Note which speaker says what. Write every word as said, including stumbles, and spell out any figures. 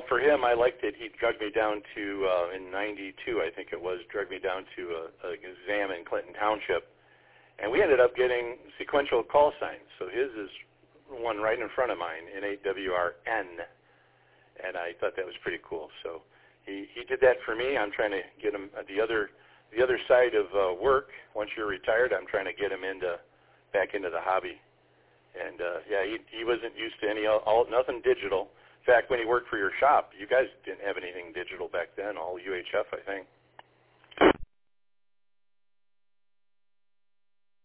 Speaker 1: for him, I liked it. He drugged me down to, uh, in ninety-two, I think it was, drugged me down to a, a exam in Clinton Township. And we ended up getting sequential call signs. So his is one right in front of mine, N A W R N. And I thought that was pretty cool. So he, he did that for me. I'm trying to get him at the other the other side of uh, work. Once you're retired, I'm trying to get him into back into the hobby. And uh, yeah, he he wasn't used to any all nothing digital. In fact, when he worked for your shop, you guys didn't have anything digital back then. All U H F, I think.